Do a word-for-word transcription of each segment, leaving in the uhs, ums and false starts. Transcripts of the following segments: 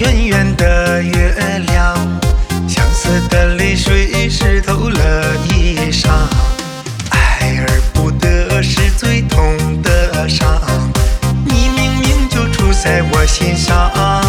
圆圆的月亮，相思的泪水湿透了衣裳。爱而不得是最痛的伤，你明明就住在我心上，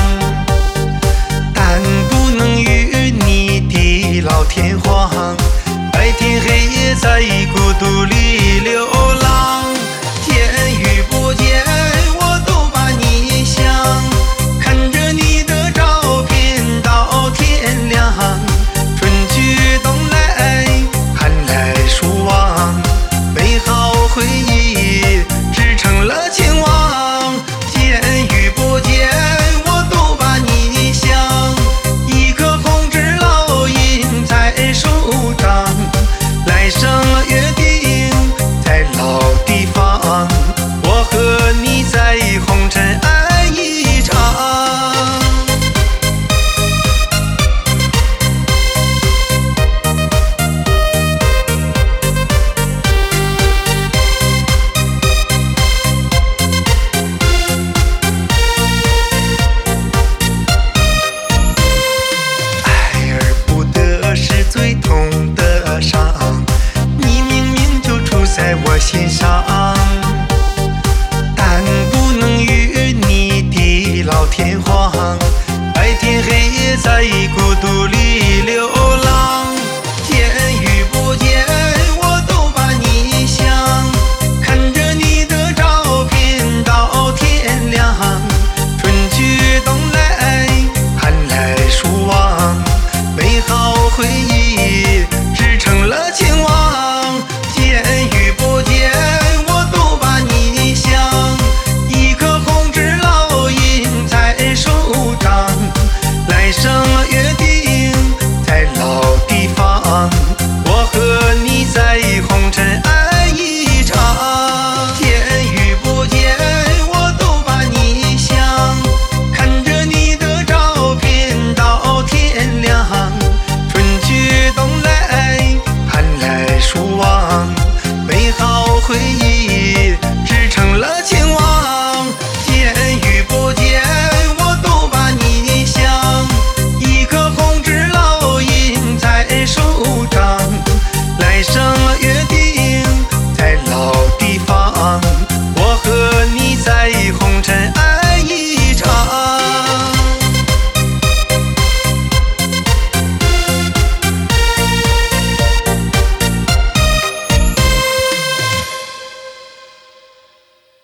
但不能与你地老天荒。白天黑夜在孤独里流浪，见与不见我都把你想，看着你的照片到天亮。春去冬来，寒来暑往，美好回忆织成了情网。见与不见我都把你想，一颗红纸烙印在手掌，来生约定在老地方，我和你在红尘爱一场。爱而不得是最痛的伤，你明明就住在我心上，但不能与你地老天荒。白天黑夜在孤独里流浪，见与不见我都把你想，看着你的照片到天亮。春去冬来，寒来暑往，美好回忆织成了情网。见与不见我都把你想，一颗红纸烙印在手掌，来生约定在老地方，我和你在红尘爱一场。见与不见我都把你想，看着你的照片到天亮。春去冬来，寒来暑往，美好回忆织成了情网。见与不见我都把你想，一颗红纸烙印在手掌，来生